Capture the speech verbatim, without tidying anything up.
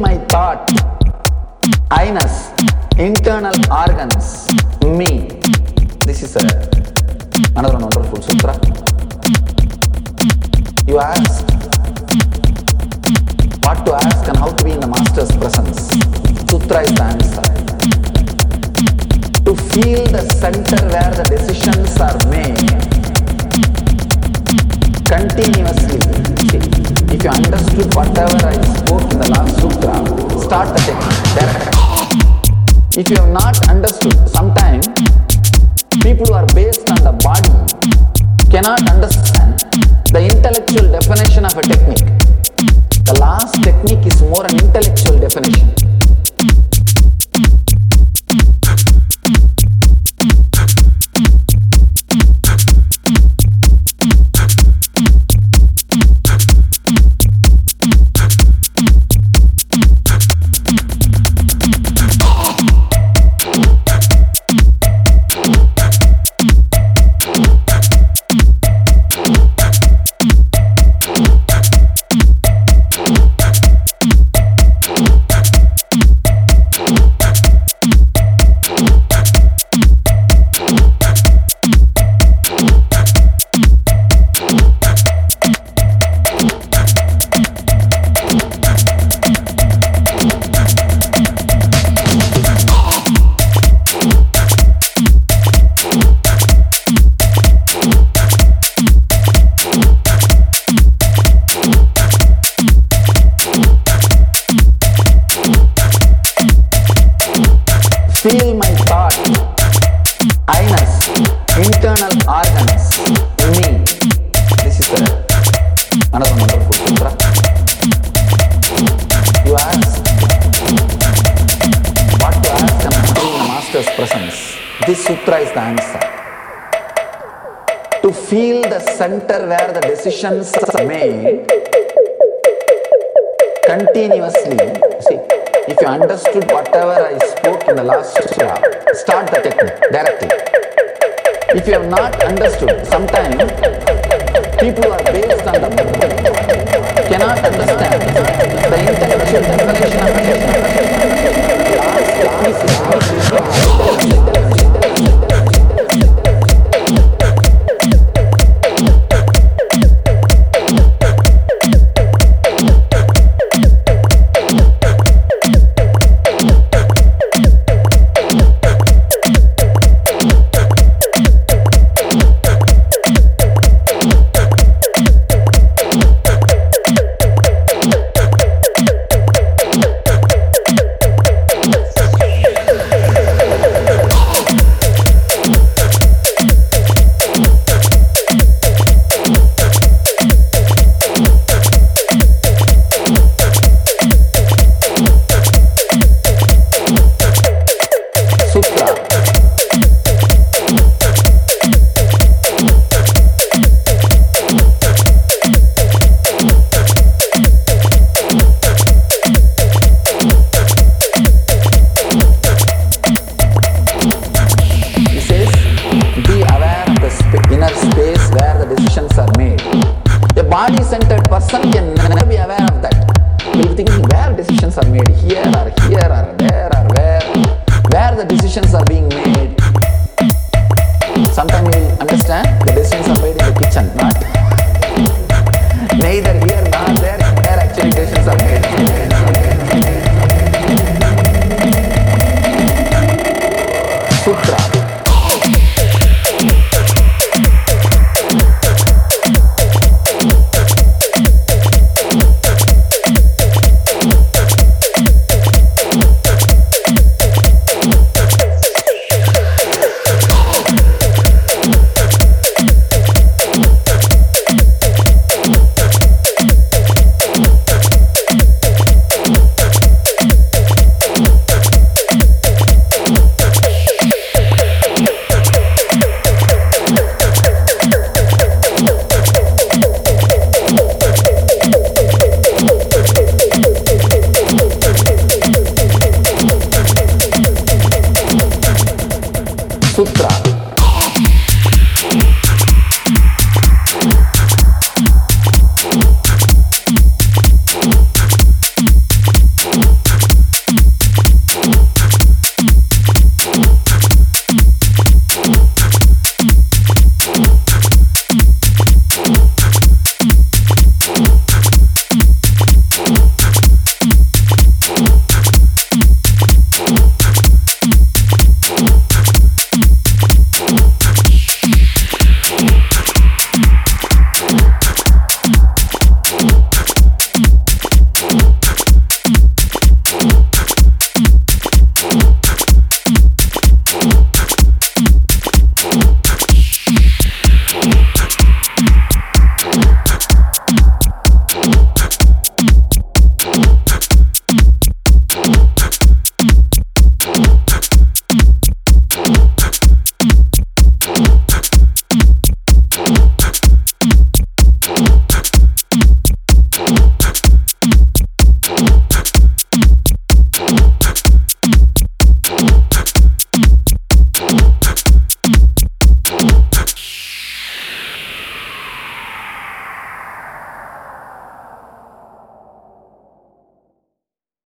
my thought, I-ness, internal organs, me. This is a, another wonderful sutra. You ask what to ask and how to be in the master's presence. Sutra is the answer. To feel the center where the decisions are made continuously. See, if you understood whatever I spoke in the last sutra, start the technique directly. If you have not understood, sometimes people who are based on the body cannot understand the intellectual definition of a technique. The last technique is more an intellectual definition. Feel my thought, I-ness, internal organs, me. This is a, another wonderful sutra. You ask what to ask and I'm in the master's presence. This sutra is the answer. To feel the center where the decisions are made continuously. See, if you understood whatever I spoke in the last sutra, start the technique directly. If you have not understood, sometimes people who are based on the body cannot understand the intellectual definition of a technique. Last, last, body-centered person can never be aware of that. He will think where decisions are made, here or here or there or where, where the decisions are being made. Sometimes you will understand the decisions are made in the kitchen, not neither here nor there, where actually decisions are made.